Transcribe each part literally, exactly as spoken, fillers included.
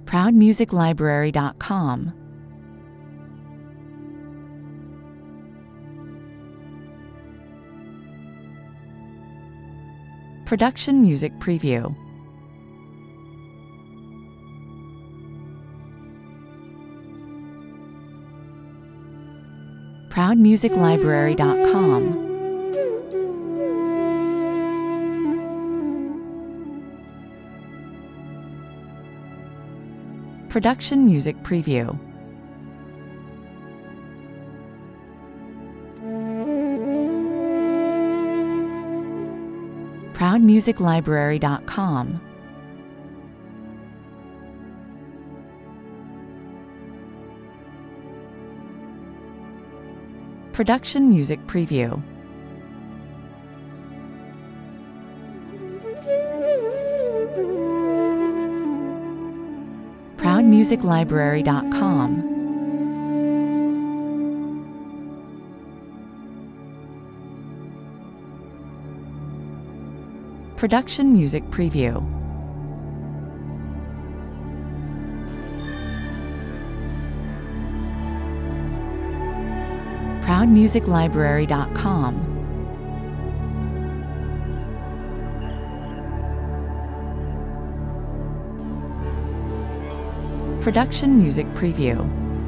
proud music library dot com, Production Music Preview, proud music library dot com, Production Music Preview, proud music library dot com, Production Music Preview, proud music library dot com, Production Music Preview, proud music library dot com, Production Music Preview,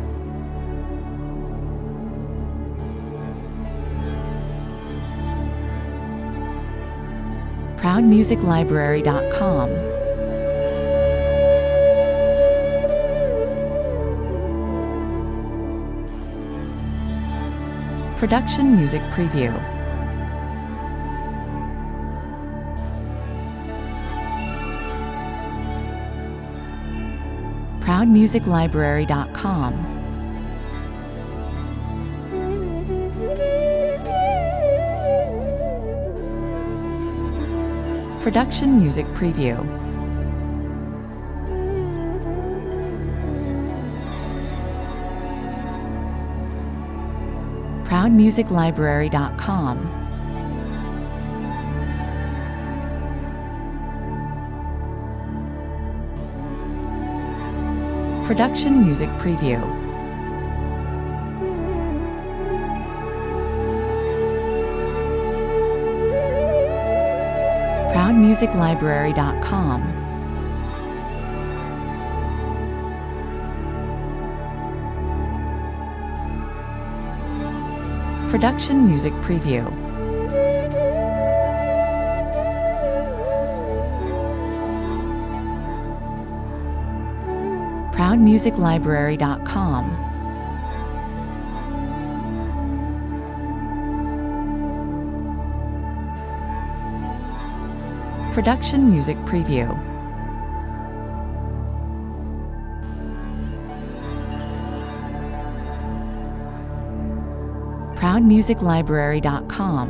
proud music library dot com, Production Music Preview, proud music library dot com, Production Music Preview, proud music library dot com, Production Music Preview, proud music library dot com, Production Music Preview, proud music library dot com, Production Music Preview, proud music library dot com,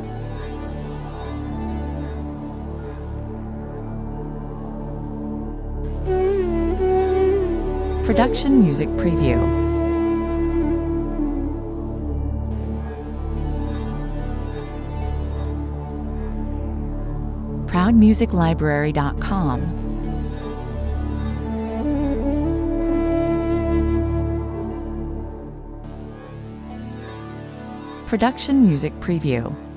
Production Music Preview, proud music library dot com, Production Music Preview.